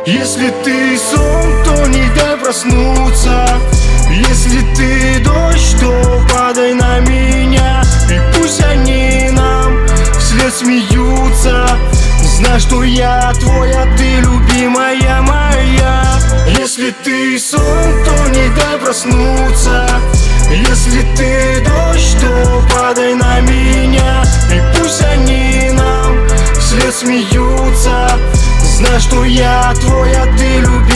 Если ты сон, то не дай проснуться. Если ты дождь, то падай на меня. И пусть они нам вслед смеются. Знай, что я твой, а ты любимая моя. Если ты сон, то не дай проснуться. Если ты дождь, то падай на меня. И пусть они нам вслед смеются. Знай, что я твой, а ты любимая.